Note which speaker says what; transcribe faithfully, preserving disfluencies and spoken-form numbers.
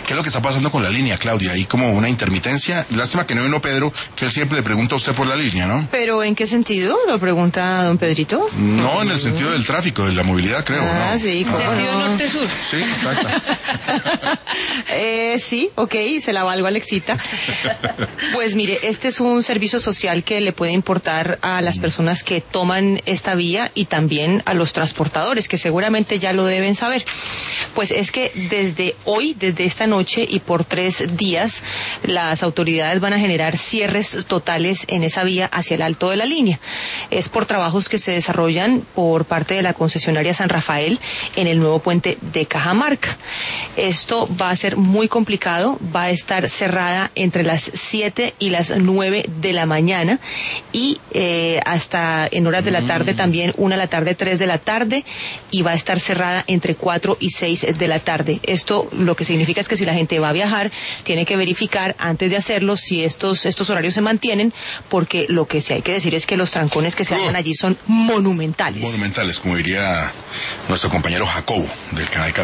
Speaker 1: ¿Qué es lo que está pasando con la línea, Claudia? Hay como una intermitencia. Lástima que no vino Pedro, que él siempre le pregunta a usted por la línea, ¿no?
Speaker 2: ¿Pero en qué sentido? ¿Lo pregunta don Pedrito?
Speaker 1: No, en el sentido del tráfico, de la movilidad, creo,
Speaker 2: ah,
Speaker 1: ¿no?
Speaker 2: Sí,
Speaker 3: ¿En sentido
Speaker 2: no?
Speaker 3: norte-sur?
Speaker 1: Sí, exacto.
Speaker 2: eh, sí, ok, se la valgo, Alexita. Pues mire, este es un servicio social que le puede importar a las personas que toman esta vía y también a los transportadores, que seguramente ya lo deben saber. Pues es que desde hoy, desde esta noche y por tres días, las autoridades van a generar cierres totales en esa vía hacia el alto de la línea. Es por trabajos que se desarrollan por parte de la concesionaria San Rafael en el nuevo puente de Cajamarca. Esto va a ser muy complicado, va a estar cerrada entre las siete y las nueve de la mañana y eh, hasta en horas de la tarde también, una de la tarde, tres de la tarde, y va a estar cerrada entre cuatro y seis de la tarde. Esto lo que significa es que si la gente va a viajar, tiene que verificar antes de hacerlo si estos estos horarios se mantienen, porque lo que sí hay que decir es que los trancones que se hacen allí son monumentales.
Speaker 1: Monumentales, como diría nuestro compañero Jacobo del canal